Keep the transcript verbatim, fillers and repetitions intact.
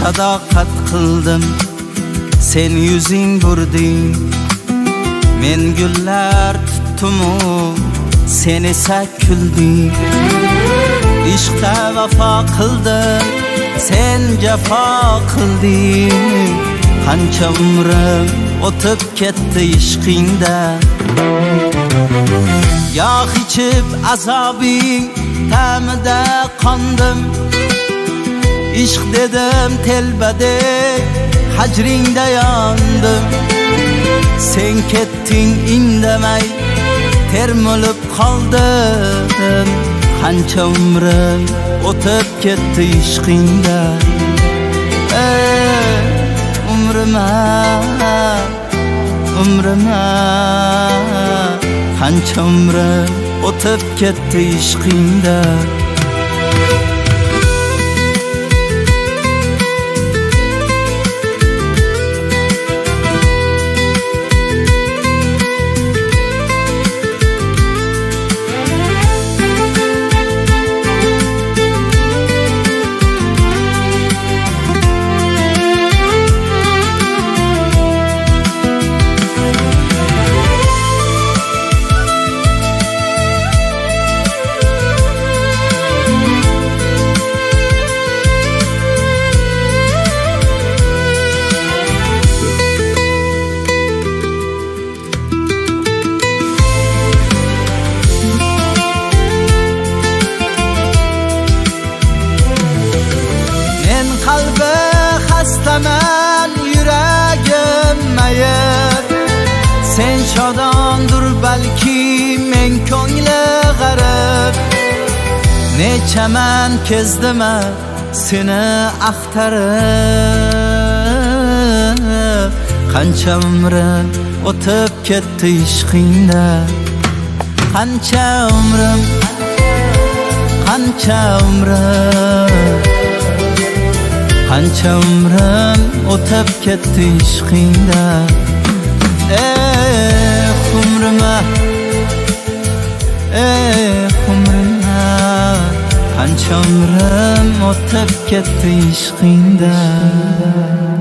sadoqat qildim, sen yuzing burding. Men gullar tutdim-u, sen esa kulding. Ishqda vafo qildim, sen jafo qilding. Qancha umrim o'tib ketdi ishqingda. Yog' ichib azobing ta'mida qondim. Ishq dedim telbadek hajringda yondim. Sen ketding indamay, termilib qoldim. Qancha umrim o'tib ketdi ishqingda. Ey umrima, umrima, qancha umrim o'tib ketdi ishqingda. Qalbi xastaman, yuragim mayib. Sen shodondur balki, men ko'ngli g'arib. Nechaman kezdima seni axtarib. Qancha umrim o'tib ketdi ishqingda. Qancha umrim, qancha umrim, qancha umrim o'tib ketdi ishqingda. Ey umrima, ey umrima, qancha umrim o'tib ketdi ishqingda.